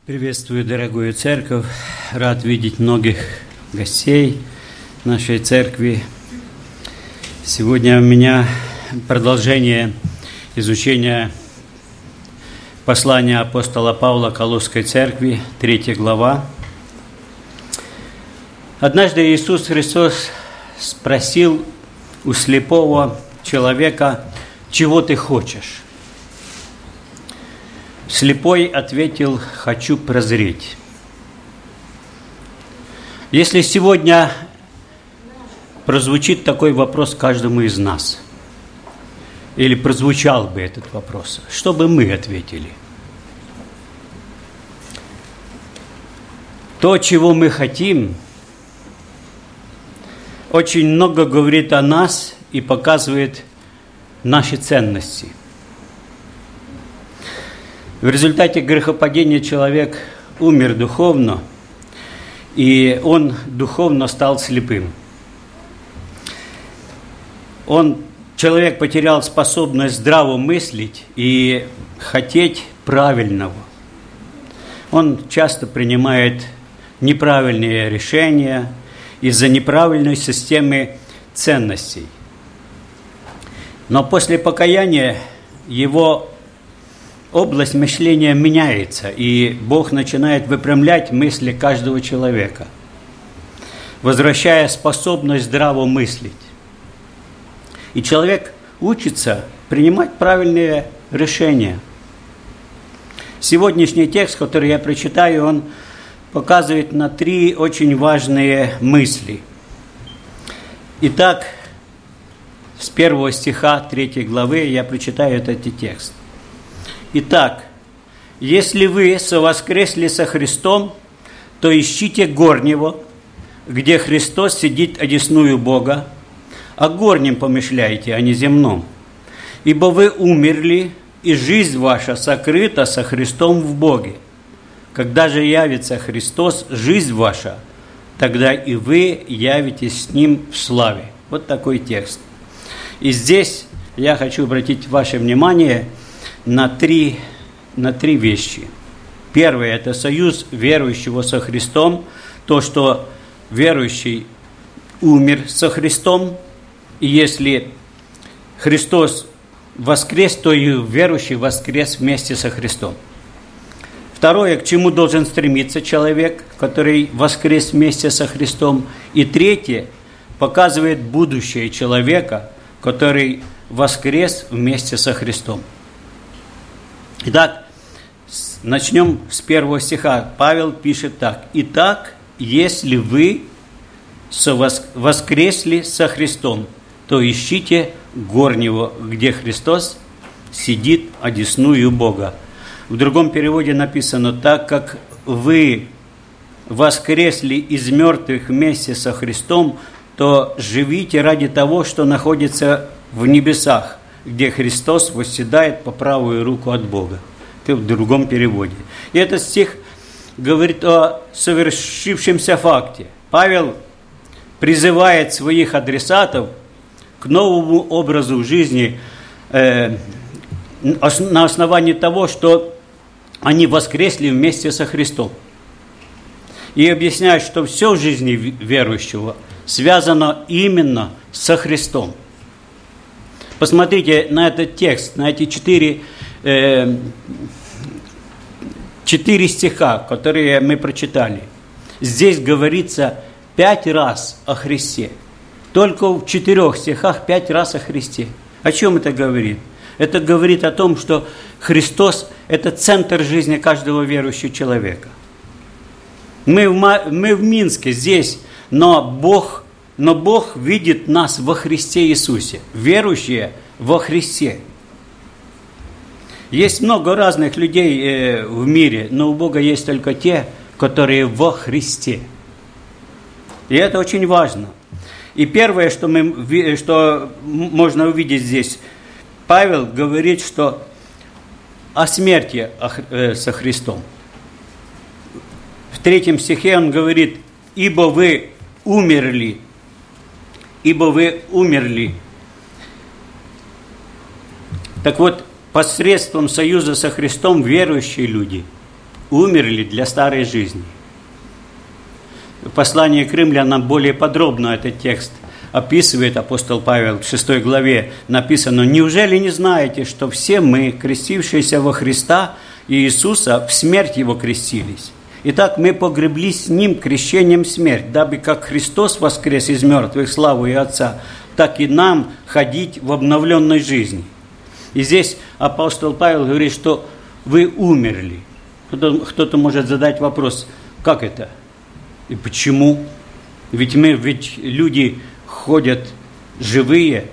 Приветствую, дорогую церковь. Рад видеть многих гостей нашей церкви. Сегодня у меня продолжение изучения послания апостола Павла Колосской церкви, 3 глава. Однажды Иисус Христос спросил у слепого человека: «Чего ты хочешь?» Слепой ответил: «Хочу прозреть». Если сегодня прозвучит такой вопрос каждому из нас, или прозвучал бы этот вопрос, что бы мы ответили? То, чего мы хотим, очень много говорит о нас и показывает наши ценности. В результате грехопадения человек умер духовно, и он духовно стал слепым. Человек потерял способность здраво мыслить и хотеть правильного. Он часто принимает неправильные решения из-за неправильной системы ценностей. Но после покаяния его область мышления меняется, и Бог начинает выпрямлять мысли каждого человека, возвращая способность здраво мыслить. И человек учится принимать правильные решения. Сегодняшний текст, который я прочитаю, он показывает на 3 очень важные мысли. Итак, с 1 стиха 3 главы я прочитаю этот текст. Итак, если вы совоскресли со Христом, то ищите горнего, где Христос сидит одесную Бога, о горнем помышляйте, а не земном. Ибо вы умерли, и жизнь ваша сокрыта со Христом в Боге. Когда же явится Христос, жизнь ваша, тогда и вы явитесь с Ним в славе. Вот такой текст. И здесь я хочу обратить ваше внимание на три вещи. Первое – это союз верующего со Христом, то, что верующий умер со Христом, и если Христос воскрес, то и верующий воскрес вместе со Христом. Второе – к чему должен стремиться человек, который воскрес вместе со Христом. И третье – показывает будущее человека, который воскрес вместе со Христом. Итак, начнем с 1 стиха. Павел пишет так: «Итак, если вы воскресли со Христом, то ищите горнего, где Христос сидит одесную Бога». В другом переводе написано: «Так как вы воскресли из мертвых вместе со Христом, то живите ради того, что находится в небесах, где Христос восседает по правую руку от Бога». Это в другом переводе. И этот стих говорит о совершившемся факте. Павел призывает своих адресатов к новому образу жизни на основании того, что они воскресли вместе со Христом. И объясняет, что все в жизни верующего связано именно со Христом. Посмотрите на этот текст, на эти 4 стиха, которые мы прочитали. Здесь говорится 5 раз о Христе. Только в 4 стихах 5 раз о Христе. О чем это говорит? Это говорит о том, что Христос – это центр жизни каждого верующего человека. Мы в Минске, здесь, но Бог видит нас во Христе Иисусе, верующие во Христе. Есть много разных людей в мире, но у Бога есть только те, которые во Христе. И это очень важно. И первое, что можно увидеть здесь, Павел говорит, что о смерти со Христом. В 3 стихе он говорит: «Ибо вы умерли». Так вот, посредством союза со Христом верующие люди умерли для старой жизни. В послании к римлянам более подробно этот текст описывает апостол Павел. В 6 главе написано: «Неужели не знаете, что все мы, крестившиеся во Христа Иисуса, в смерть Его крестились? Итак, мы погреблись с Ним крещением в смерть, дабы как Христос воскрес из мертвых славу и Отца, так и нам ходить в обновленной жизни». И здесь апостол Павел говорит, что вы умерли. Кто-то может задать вопрос: как это? И почему? Ведь люди ходят живые.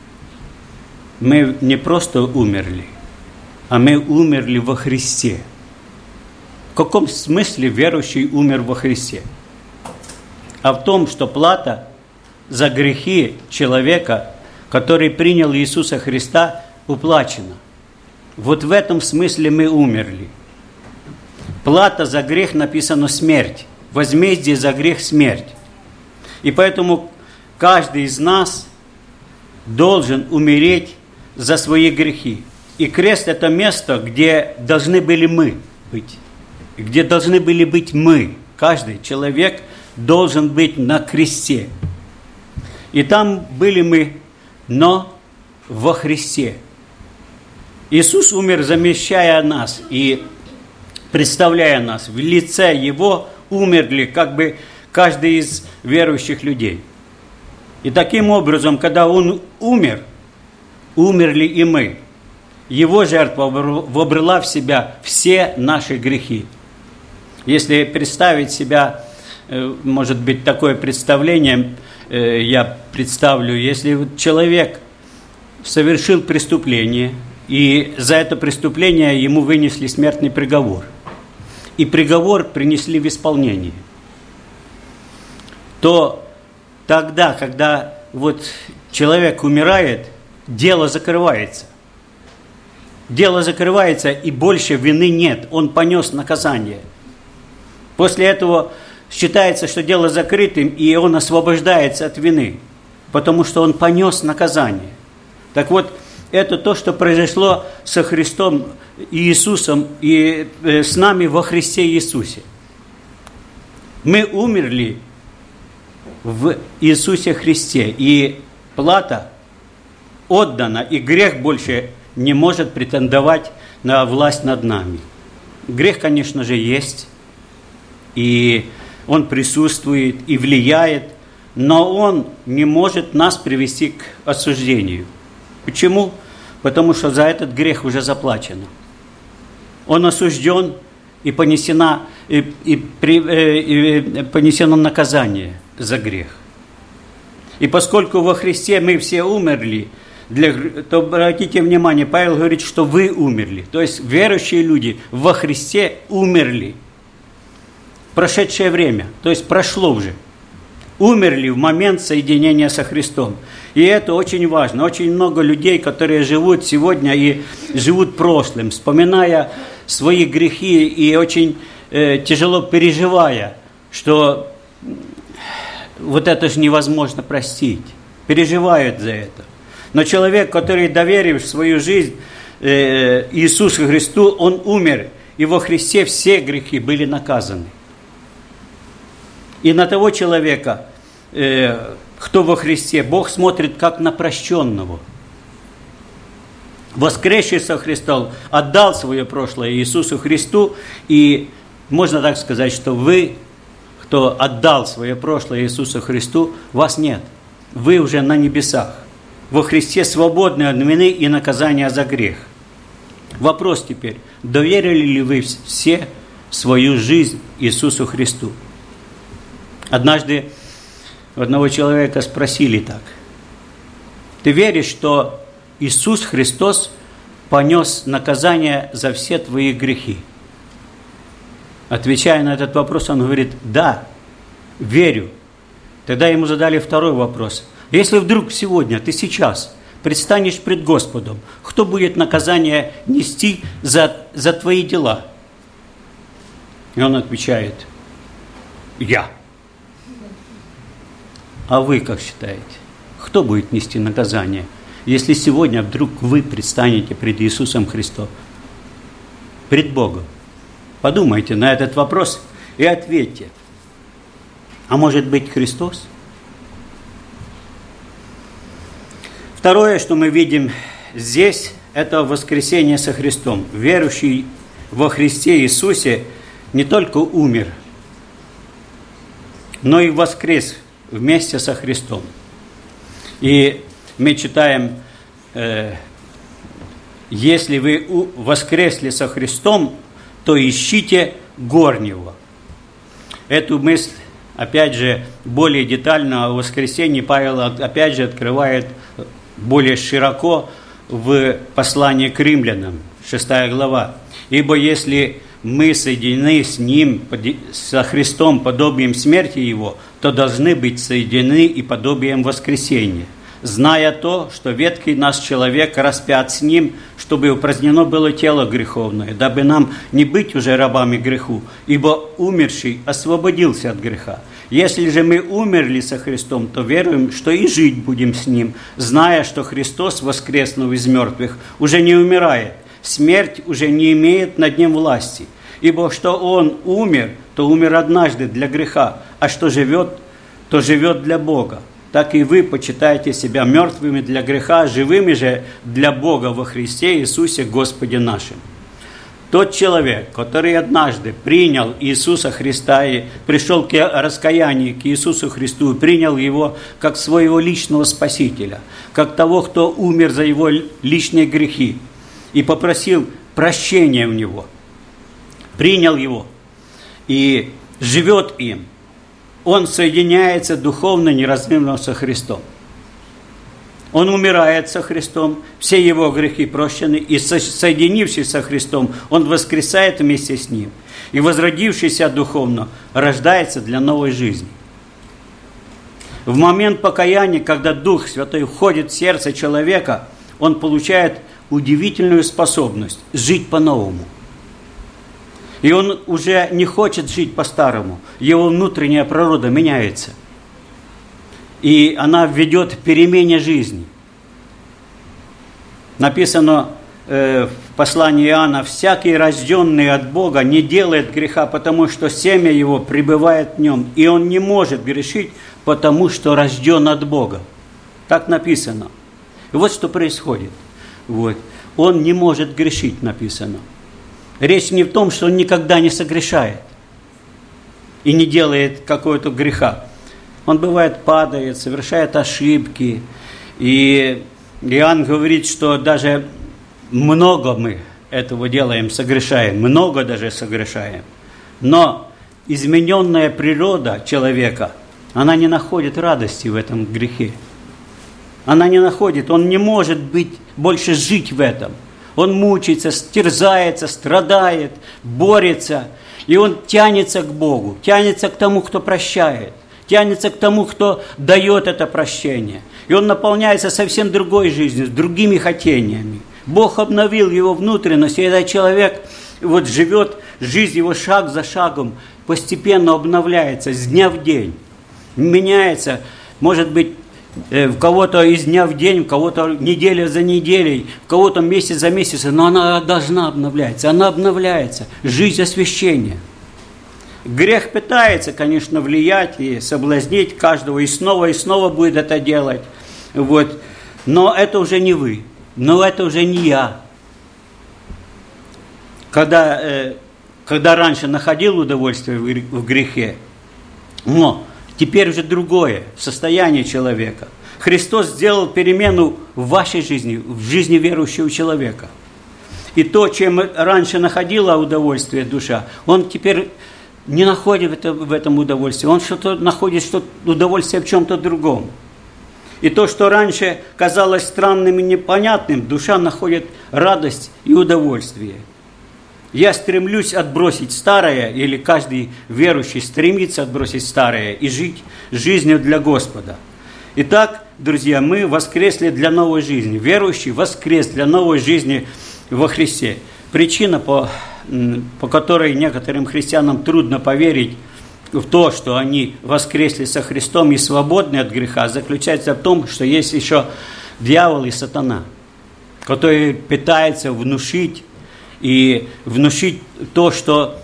Мы не просто умерли, а мы умерли во Христе. В каком смысле верующий умер во Христе? А в том, что плата за грехи человека, который принял Иисуса Христа, уплачена. Вот в этом смысле мы умерли. Плата за грех написано смерть. Возмездие за грех – смерть. И поэтому каждый из нас должен умереть за свои грехи. И крест – это место, где должны были мы быть. Где должны были быть мы. Каждый человек должен быть на кресте. И там были мы, но во Христе. Иисус умер, замещая нас и представляя нас. В лице Его умерли как бы каждый из верующих людей. И таким образом, когда Он умер, умерли и мы. Его жертва вобрала в себя все наши грехи. Если представить себя, может быть, такое представление, я представлю, если человек совершил преступление, и за это преступление ему вынесли смертный приговор, и приговор принесли в исполнение, то тогда, когда вот человек умирает, дело закрывается. Дело закрывается, и больше вины нет. Он понес наказание. После этого считается, что дело закрытым, и он освобождается от вины, потому что он понес наказание. Так вот, это то, что произошло со Христом Иисусом и с нами во Христе Иисусе. Мы умерли в Иисусе Христе, и плата отдана, и грех больше не может претендовать на власть над нами. Грех, конечно же, есть, и он присутствует и влияет, но он не может нас привести к осуждению. Почему? Потому что за этот грех уже заплачено. Он осужден, и понесено наказание за грех. И поскольку во Христе мы все умерли, то обратите внимание, Павел говорит, что вы умерли. То есть верующие люди во Христе умерли. Прошедшее время, то есть прошло уже. Умерли в момент соединения со Христом. И это очень важно. Очень много людей, которые живут сегодня и живут прошлым, вспоминая свои грехи и очень тяжело переживая, что вот это же невозможно простить. Переживают за это. Но человек, который доверил свою жизнь Иисусу Христу, он умер. И во Христе все грехи были наказаны. И на того человека, кто во Христе, Бог смотрит как на прощенного. Воскресший со Христом отдал свое прошлое Иисусу Христу. И можно так сказать, что вы, кто отдал свое прошлое Иисусу Христу, вас нет. Вы уже на небесах. Во Христе свободны от вины и наказания за грех. Вопрос теперь: доверили ли вы все свою жизнь Иисусу Христу? Однажды одного человека спросили так: ты веришь, что Иисус Христос понес наказание за все твои грехи? Отвечая на этот вопрос, он говорит: да, верю. Тогда ему задали второй вопрос: если вдруг сегодня, ты сейчас предстанешь пред Господом, кто будет наказание нести за твои дела? И он отвечает: я. А вы как считаете, кто будет нести наказание, если сегодня вдруг вы предстанете пред Иисусом Христом, пред Богом? Подумайте на этот вопрос и ответьте. А может быть Христос? Второе, что мы видим здесь, это воскресение со Христом. Верующий во Христе Иисусе не только умер, но и воскрес вместе со Христом. И мы читаем, если вы воскресли со Христом, то ищите горнего. Эту мысль, опять же, более детально о воскресении Павел, опять же, открывает более широко в послании к римлянам, 6 глава. «Ибо если мы соединены с Ним, со Христом, подобием смерти Его, то должны быть соединены и подобием воскресения, зная то, что ветхий наш человек распят с Ним, чтобы упразднено было тело греховное, дабы нам не быть уже рабами греху, ибо умерший освободился от греха. Если же мы умерли со Христом, то веруем, что и жить будем с Ним, зная, что Христос, воскреснув из мертвых, уже не умирает, смерть уже не имеет над Ним власти. Ибо что Он умер, то умер однажды для греха, а что живет, то живет для Бога. Так и вы почитаете себя мертвыми для греха, живыми же для Бога во Христе Иисусе Господе нашим». Тот человек, который однажды принял Иисуса Христа и пришел к раскаянию к Иисусу Христу, и принял Его как своего личного Спасителя, как того, кто умер за его личные грехи, и попросил прощения у Него, принял Его и живет им, он соединяется духовно неразрывно со Христом. Он умирает со Христом, все его грехи прощены, и соединившись со Христом, он воскресает вместе с Ним. И возродившийся духовно рождается для новой жизни. В момент покаяния, когда Дух Святой входит в сердце человека, он получает удивительную способность жить по-новому. И он уже не хочет жить по-старому. Его внутренняя природа меняется. И она ведет к перемене жизни. Написано в послании Иоанна: «Всякий, рожденный от Бога, не делает греха, потому что семя его пребывает в нем, и он не может грешить, потому что рожден от Бога». Так написано. И вот что происходит. Вот. Он не может грешить, написано. Речь не в том, что он никогда не согрешает и не делает какого-то греха. Он бывает падает, совершает ошибки. И Иоанн говорит, что даже много мы этого делаем, согрешаем. Много даже согрешаем. Но измененная природа человека, она не находит радости в этом грехе. Она не находит, он не может больше жить в этом. Он мучается, терзается, страдает, борется. И он тянется к Богу, тянется к тому, кто прощает. Тянется к тому, кто дает это прощение. И он наполняется совсем другой жизнью, с другими хотениями. Бог обновил его внутренность, и этот человек вот живет, жизнь его шаг за шагом постепенно обновляется, с дня в день. Меняется, может быть, в кого-то из дня в день, в кого-то неделя за неделей, в кого-то месяц за месяцем, но она должна обновляться, она обновляется. Жизнь освящения. Грех пытается, конечно, влиять и соблазнить каждого, и снова будет это делать. Вот. Но это уже не вы, но это уже не я. Когда раньше находил удовольствие в грехе, но теперь уже другое состояние человека. Христос сделал перемену в вашей жизни, в жизни верующего человека. И то, чем раньше находила удовольствие душа, он теперь не находит в этом удовольствие. Он находит удовольствие в чем-то другом. И то, что раньше казалось странным и непонятным, душа находит радость и удовольствие. Я стремлюсь отбросить старое, или каждый верующий стремится отбросить старое и жить жизнью для Господа. Итак, друзья, мы воскресли для новой жизни. Верующий воскрес для новой жизни во Христе. Причина, по которой некоторым христианам трудно поверить в то, что они воскресли со Христом и свободны от греха, заключается в том, что есть еще дьявол и сатана, который пытается внушить то, что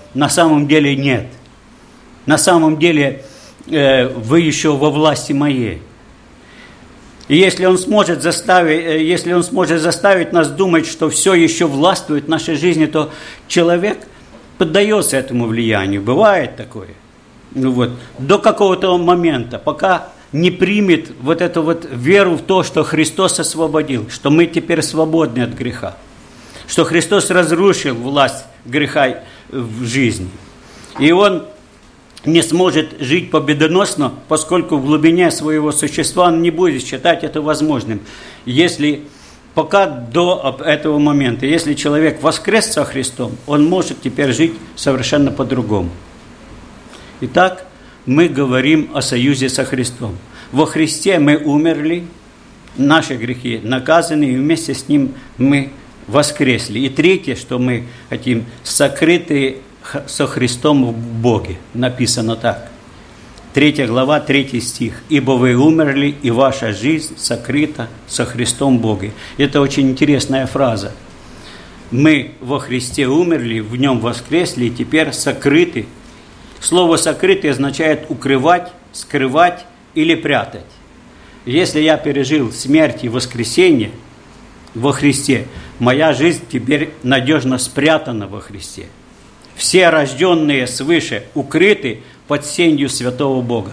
на самом деле нет. На самом деле вы еще во власти моей. И если он сможет заставить нас думать, что все еще властвует в нашей жизни, то человек поддается этому влиянию. Бывает такое. До какого-то момента, пока не примет вот эту вот веру в то, что Христос освободил, что мы теперь свободны от греха, что Христос разрушил власть греха в жизни. И он не сможет жить победоносно, поскольку в глубине своего существа он не будет считать это возможным. Если пока до этого момента, если человек воскрес со Христом, он может теперь жить совершенно по-другому. Итак, мы говорим о союзе со Христом. Во Христе мы умерли, наши грехи наказаны, и вместе с Ним мы воскресли. И третье, что мы хотим, сокрыты со Христом в Боге. Написано так. 3 глава, 3 стих. «Ибо вы умерли, и ваша жизнь сокрыта со Христом в Боге». Это очень интересная фраза. Мы во Христе умерли, в Нем воскресли, и теперь сокрыты. Слово «сокрытый» означает укрывать, скрывать или прятать. Если я пережил смерть и воскресение во Христе, моя жизнь теперь надежно спрятана во Христе. Все рожденные свыше укрыты под сенью святого Бога.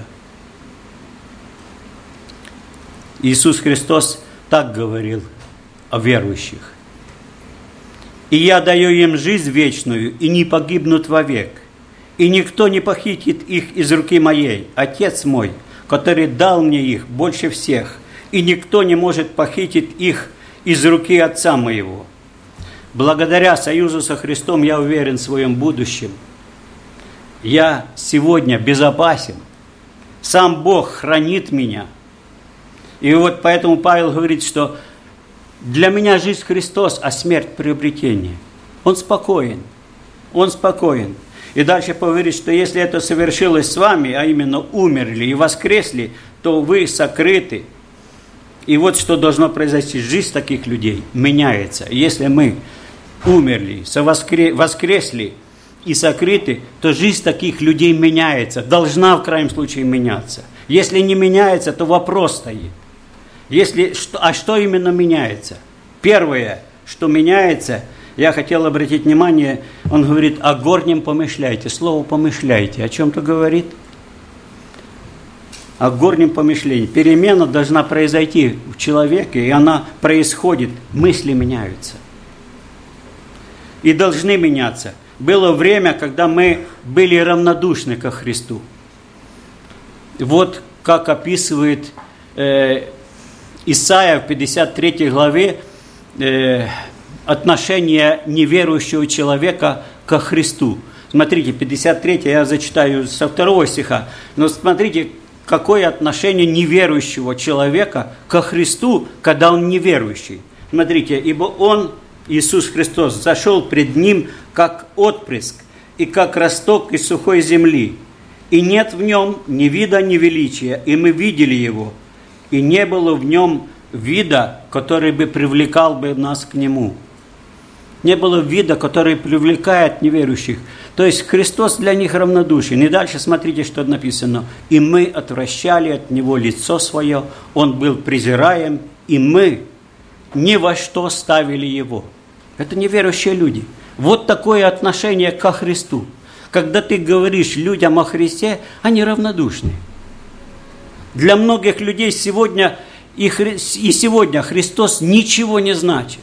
Иисус Христос так говорил о верующих. «И я даю им жизнь вечную, и не погибнут вовек. И никто не похитит их из руки моей. Отец мой, который дал мне их больше всех, и никто не может похитить их из руки Отца моего». Благодаря союзу со Христом я уверен в своем будущем. Я сегодня безопасен. Сам Бог хранит меня. И вот поэтому Павел говорит, что для меня жизнь Христос, а смерть приобретение. Он спокоен. Он спокоен. И дальше говорит, что если это совершилось с вами, а именно умерли и воскресли, то вы сокрыты. И вот что должно произойти. Жизнь таких людей меняется. Если мы умерли, воскресли и сокрыты, то жизнь таких людей меняется. Должна в крайнем случае меняться. Если не меняется, то вопрос стоит. А что именно меняется? Первое, что меняется, я хотел обратить внимание, он говорит, о горнем помышляйте. Слово помышляйте о чем-то говорит? О горнем помышлении. Перемена должна произойти в человеке, и она происходит. Мысли меняются. И должны меняться. Было время, когда мы были равнодушны ко Христу. Вот как описывает Исаия в 53 главе отношение неверующего человека ко Христу. Смотрите, 53, я зачитаю со 2 стиха. Но смотрите, какое отношение неверующего человека ко Христу, когда он неверующий. Смотрите, ибо он, Иисус Христос, зашел пред Ним, как отпрыск, и как росток из сухой земли. И нет в Нем ни вида, ни величия, и мы видели Его, и не было в Нем вида, который бы привлекал бы нас к Нему. Не было вида, который привлекает неверующих. То есть Христос для них равнодушен. И дальше смотрите, что написано. «И мы отвращали от Него лицо свое, Он был презираем, и мы ни во что ставили Его». Это неверующие люди. Вот такое отношение ко Христу. Когда ты говоришь людям о Христе, они равнодушны. Для многих людей сегодня Христос ничего не значит.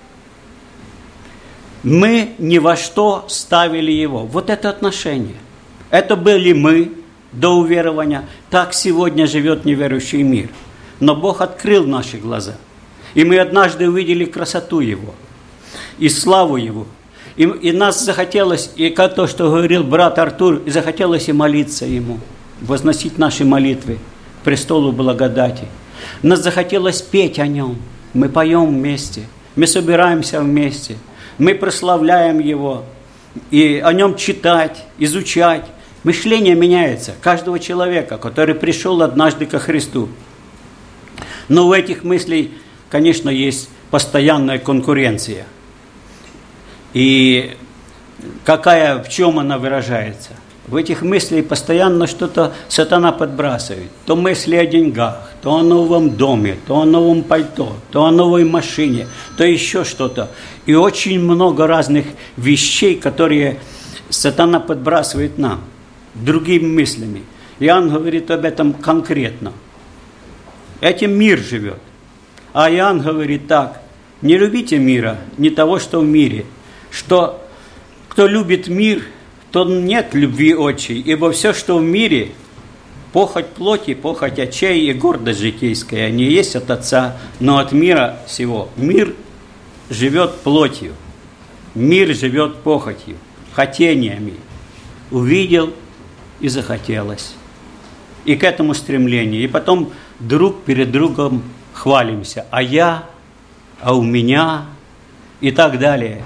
Мы ни во что ставили Его. Вот это отношение. Это были мы до уверования. Так сегодня живет неверующий мир. Но Бог открыл наши глаза. И мы однажды увидели красоту Его. И славу Его. И нас захотелось, и как то, что говорил брат Артур, и захотелось и молиться Ему. Возносить наши молитвы к престолу благодати. Нас захотелось петь о Нем. Мы поем вместе. Мы собираемся вместе. Мы прославляем Его. И о Нем читать, изучать. Мышление меняется каждого человека, который пришел однажды ко Христу. Но у этих мыслей, конечно, есть постоянная конкуренция. И в чем она выражается? В этих мыслях постоянно что-то сатана подбрасывает. То мысли о деньгах, то о новом доме, то о новом пальто, то о новой машине, то еще что-то. И очень много разных вещей, которые сатана подбрасывает нам, другими мыслями. Иоанн говорит об этом конкретно. Этим мир живет. А Иоанн говорит так: не любите мира, не того, что в мире. Что кто любит мир, то нет любви отчей, ибо все, что в мире, похоть плоти, похоть очей и гордость житейская, не есть от Отца, но от мира сего. Мир живет плотью, мир живет похотью, хотениями. Увидел и захотелось. И к этому стремлению. И потом друг перед другом хвалимся. А я, а у меня и так далее.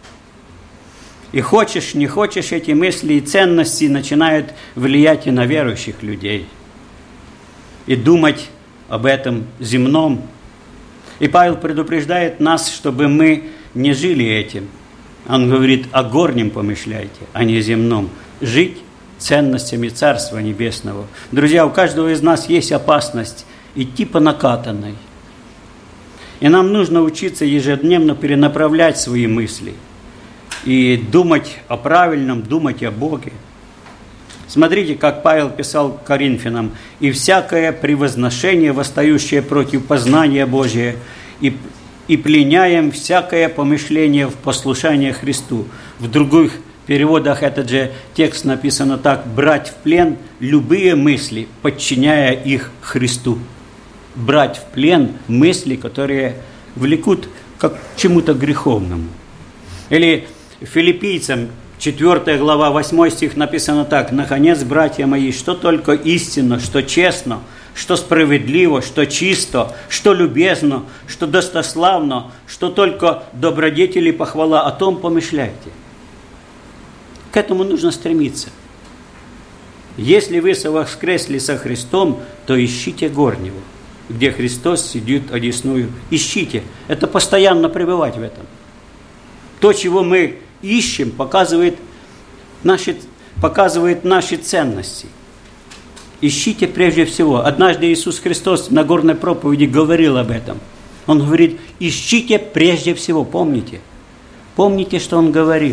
И хочешь, не хочешь, эти мысли и ценности начинают влиять и на верующих людей. И думать об этом земном. И Павел предупреждает нас, чтобы мы не жили этим. Он говорит: о горнем помышляйте, а не земном. Жить ценностями Царства Небесного. Друзья, у каждого из нас есть опасность идти по накатанной. И нам нужно учиться ежедневно перенаправлять свои мысли. И думать о правильном, думать о Боге. Смотрите, как Павел писал Коринфянам: «И всякое превозношение, восстающее против познания Божия, и пленяем всякое помышление в послушание Христу». В других переводах этот же текст написано так: «Брать в плен любые мысли, подчиняя их Христу». Брать в плен мысли, которые влекут к чему-то греховному. Или Филиппийцам 4 глава 8 стих написано так: «Наконец, братья мои, что только истинно, что честно, что справедливо, что чисто, что любезно, что достославно, что только добродетели похвала, о том помышляйте». К этому нужно стремиться. Если вы воскресли со Христом, то ищите горнего, где Христос сидит одесную. Ищите. Это постоянно пребывать в этом. То, чего мы ищем, показывает наши ценности. Ищите прежде всего. Однажды Иисус Христос на Нагорной проповеди говорил об этом. Он говорит: ищите прежде всего. Помните? Помните, что Он говорил.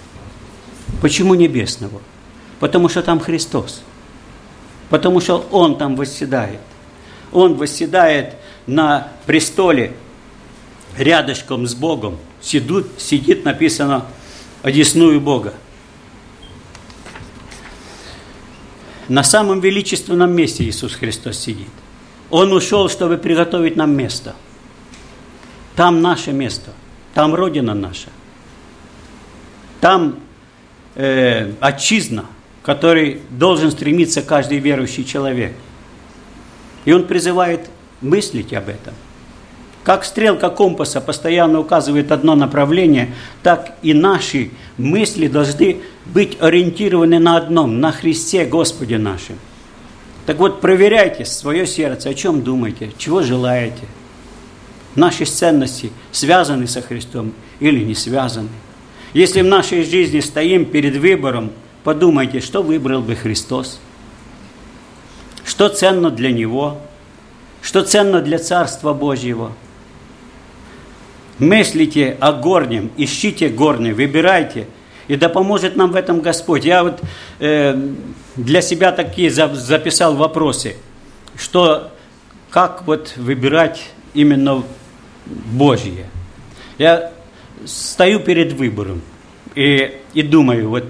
Почему небесного? Потому что там Христос. Потому что Он там восседает. Он восседает на престоле рядышком с Богом. Сидит, написано, одесную Бога. На самом величественном месте Иисус Христос сидит. Он ушел, чтобы приготовить нам место. Там наше место. Там Родина наша. Там отчизна, к которой должен стремиться каждый верующий человек. И Он призывает мыслить об этом. Как стрелка компаса постоянно указывает одно направление, так и наши мысли должны быть ориентированы на одном, на Христе Господе нашем. Так вот, проверяйте свое сердце, о чем думаете, чего желаете. Наши ценности связаны со Христом или не связаны. Если в нашей жизни стоим перед выбором, подумайте, что выбрал бы Христос, что ценно для Него, что ценно для Царства Божьего. Мыслите о горнем, ищите горнее, выбирайте, и да поможет нам в этом Господь. Я вот для себя такие записал вопросы, что как вот выбирать именно Божье. Я стою перед выбором и думаю, вот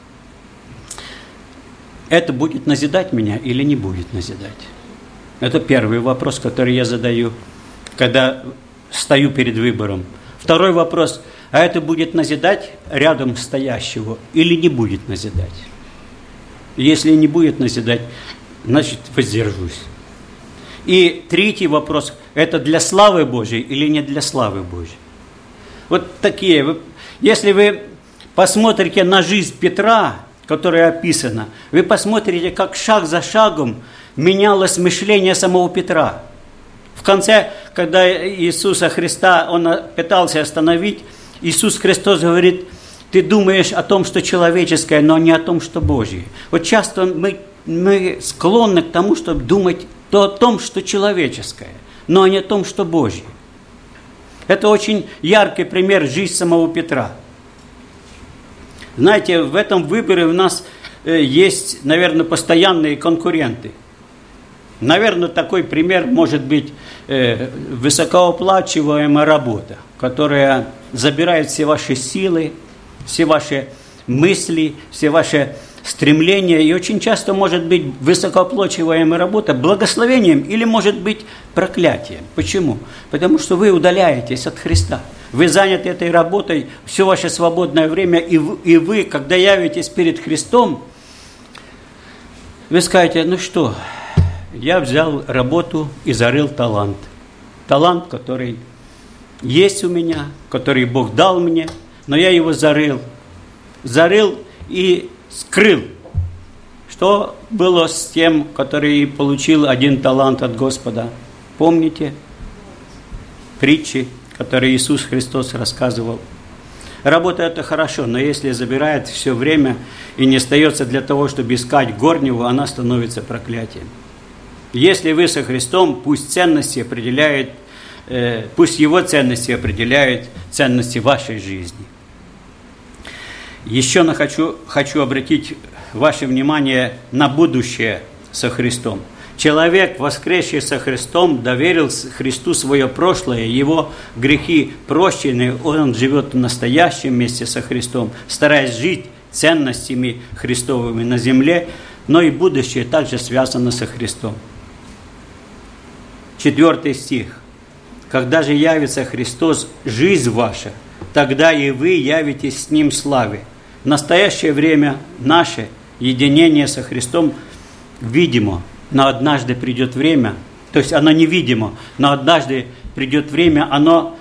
это будет назидать меня или не будет назидать. Это первый вопрос, который я задаю, когда стою перед выбором. Второй вопрос: а это будет назидать рядом стоящего или не будет назидать? Если не будет назидать, значит, воздержусь. И третий вопрос: это для славы Божьей или не для славы Божьей? Вот такие. Если вы посмотрите на жизнь Петра, которая описана, вы посмотрите, как шаг за шагом менялось мышление самого Петра. В конце, когда Иисуса Христа, Он пытался остановить, Иисус Христос говорит: Ты думаешь о том, что человеческое, но не о том, что Божье. Вот часто мы склонны к тому, чтобы думать о том, что человеческое, но не о том, что Божье. Это очень яркий пример жизни самого Петра. Знаете, в этом выборе у нас есть, наверное, постоянные конкуренты. Наверное, такой пример может быть высокооплачиваемая работа, которая забирает все ваши силы, все ваши мысли, все ваши стремления. И очень часто может быть высокооплачиваемая работа благословением или может быть проклятием. Почему? Потому что вы удаляетесь от Христа. Вы заняты этой работой все ваше свободное время, и вы, когда явитесь перед Христом, вы скажете: ну что, я взял работу и зарыл талант. Талант, который есть у меня, который Бог дал мне, но я его зарыл. Зарыл и скрыл. Что было с тем, который получил один талант от Господа? Помните притчи, которые Иисус Христос рассказывал? Работа – это хорошо, но если забирает все время и не остается для того, чтобы искать горнего, она становится проклятием. Если вы со Христом, пусть Его ценности определяют ценности вашей жизни. Еще хочу обратить ваше внимание на будущее со Христом. Человек, воскресший со Христом, доверил Христу свое прошлое, его грехи прощены, он живет в настоящем месте со Христом, стараясь жить ценностями Христовыми на земле, но и будущее также связано со Христом. 4 стих. «Когда же явится Христос, жизнь ваша, тогда и вы явитесь с Ним в славе». В настоящее время наше единение со Христом видимо, но однажды придет время, то есть оно невидимо, но однажды придет время, оно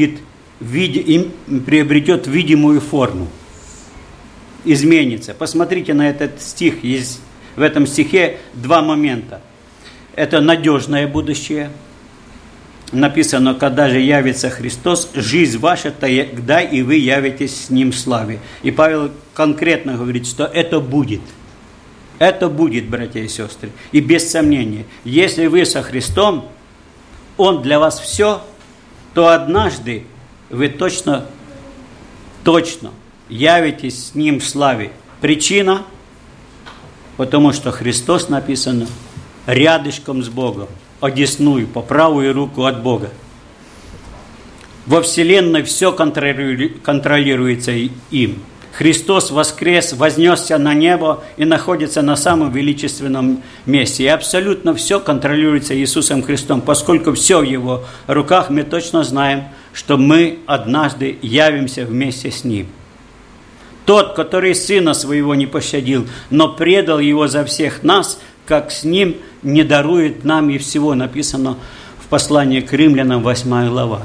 приобретет видимую форму, изменится. Посмотрите на этот стих, есть в этом стихе два момента. Это надежное будущее. Написано: когда же явится Христос, жизнь ваша, тогда и вы явитесь с Ним в славе. И Павел конкретно говорит, что это будет. Это будет, братья и сестры. И без сомнения, если вы со Христом, Он для вас все, то однажды вы точно явитесь с Ним в славе. Причина, потому что Христос, написано, рядышком с Богом, одесную, по правую руку от Бога. Во вселенной все контролируется им. Христос воскрес, вознесся на небо и находится на самом величественном месте. И абсолютно все контролируется Иисусом Христом. Поскольку все в Его руках, мы точно знаем, что мы однажды явимся вместе с Ним. Тот, который Сына Своего не пощадил, но предал Его за всех нас, как с Ним не дарует нам и всего, написано в послании к Римлянам, 8 глава.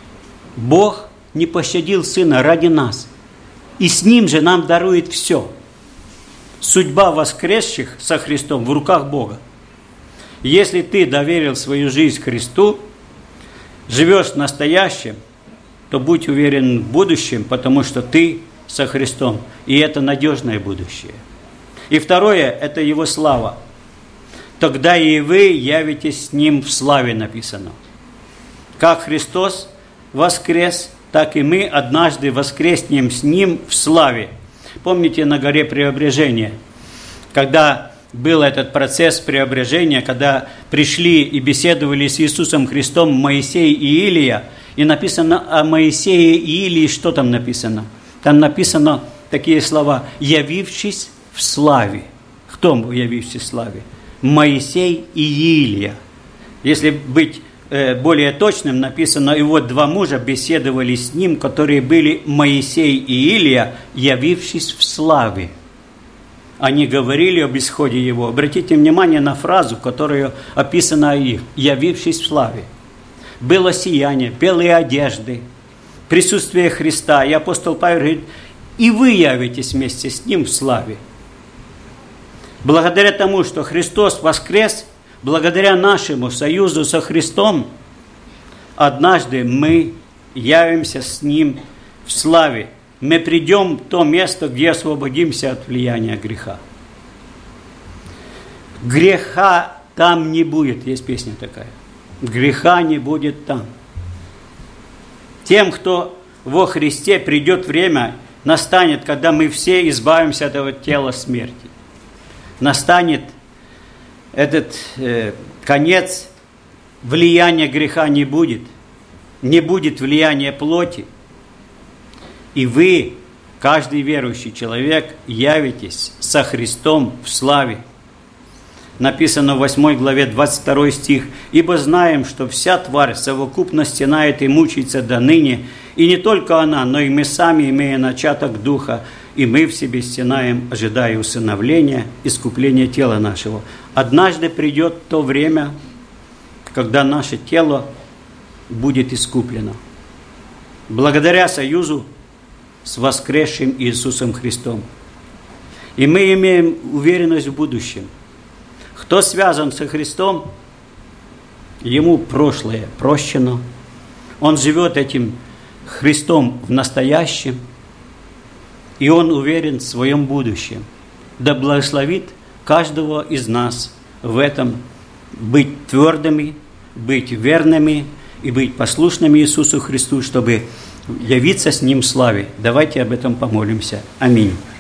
Бог не пощадил Сына ради нас, и с Ним же нам дарует все. Судьба воскресших со Христом в руках Бога. Если ты доверил свою жизнь Христу, живешь в настоящем, то будь уверен в будущем, потому что ты со Христом, и это надежное будущее. И второе, это Его слава. Тогда и вы явитесь с Ним в славе, написано. Как Христос воскрес, так и мы однажды воскреснем с Ним в славе. Помните на горе Преображения, когда был этот процесс преображения, когда пришли и беседовали с Иисусом Христом Моисей и Илия, и написано о Моисее и Илии, что там написано? Там написано такие слова: «явившись в славе». Кто явившись в славе? Моисей и Илия. Если быть более точным, написано: и вот два мужа беседовали с ним, которые были Моисей и Илия, явившись в славе. Они говорили об исходе его. Обратите внимание на фразу, которая описана о их: явившись в славе. Было сияние, белые одежды, присутствие Христа. И апостол Павел говорит: и вы явитесь вместе с Ним в славе. Благодаря тому, что Христос воскрес, благодаря нашему союзу со Христом, однажды мы явимся с Ним в славе. мы придем в то место, где освободимся от влияния греха. Греха там не будет, есть песня такая. Греха не будет там. Тем, кто во Христе, придет время, настанет, когда мы все избавимся от этого тела смерти. Настанет этот конец, влияния греха не будет влияния плоти. И вы, каждый верующий человек, явитесь со Христом в славе. Написано в 8 главе 22 стих. «Ибо знаем, что вся тварь совокупно стенает и мучается до ныне, и не только она, но и мы сами, имея начаток Духа, и мы в себе стенаем, ожидая усыновления, искупления тела нашего». Однажды придет то время, когда наше тело будет искуплено. Благодаря союзу с воскресшим Иисусом Христом. И мы имеем уверенность в будущем. Кто связан со Христом, ему прошлое прощено. Он живет этим Христом в настоящем, и он уверен в своем будущем. Да благословит каждого из нас в этом быть твердыми, быть верными и быть послушными Иисусу Христу, чтобы явиться с Ним в славе. Давайте об этом помолимся. Аминь.